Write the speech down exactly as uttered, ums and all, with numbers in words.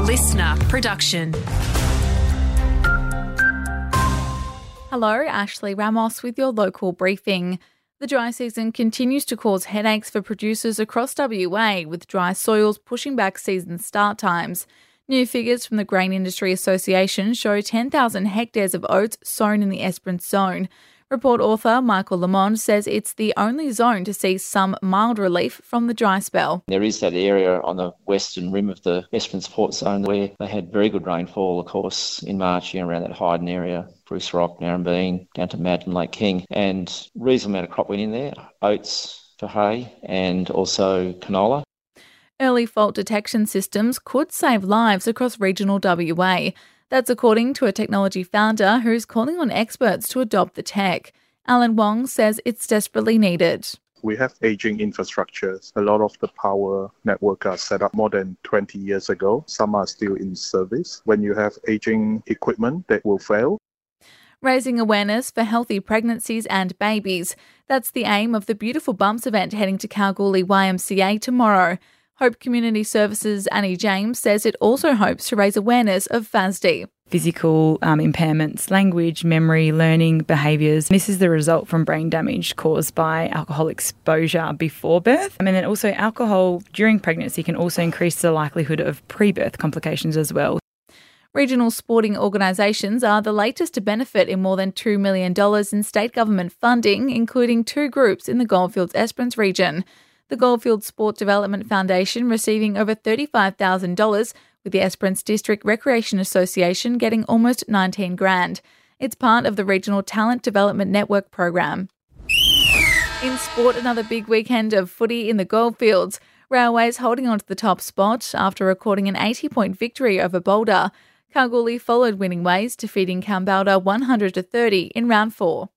listener production. Hello, Ashley Ramos with your local briefing. The dry season continues to cause headaches for producers across W A, with dry soils pushing back season start times. New figures from the Grain Industry Association show ten thousand hectares of oats sown in the Esperance zone. Report author Michael Lamond says it's the only zone to see some mild relief from the dry spell. There is that area on the western rim of the Esperance Port Zone where they had very good rainfall, of course, in March, you know, around that Hyden area, Bruce Rock, Narrabeen, down to Madden, Lake King, and reasonable amount of crop went in there, oats for hay and also canola. Early fault detection systems could save lives across regional W A. That's according to a technology founder who's calling on experts to adopt the tech. Alan Wong says it's desperately needed. We have aging infrastructures. A lot of the power network are set up more than twenty years ago. Some are still in service. When you have aging equipment, that will fail. Raising awareness for healthy pregnancies and babies. That's the aim of the Beautiful Bumps event heading to Kalgoorlie Y M C A tomorrow. Hope Community Services Annie James says it also hopes to raise awareness of F A S D. Physical um, impairments, language, memory, learning, behaviours. This is the result from brain damage caused by alcohol exposure before birth. And then also alcohol during pregnancy can also increase the likelihood of pre-birth complications as well. Regional sporting organisations are the latest to benefit in more than two million dollars in state government funding, including two groups in the Goldfields Esperance region. The Goldfields Sport Development Foundation receiving over thirty-five thousand dollars, with the Esperance District Recreation Association getting almost nineteen grand. It's part of the Regional Talent Development Network program. In sport, another big weekend of footy in the Goldfields. Railways holding on to the top spot after recording an eighty-point victory over Boulder. Kalgoorlie followed winning ways, defeating Kambalda one hundred to thirty in round four.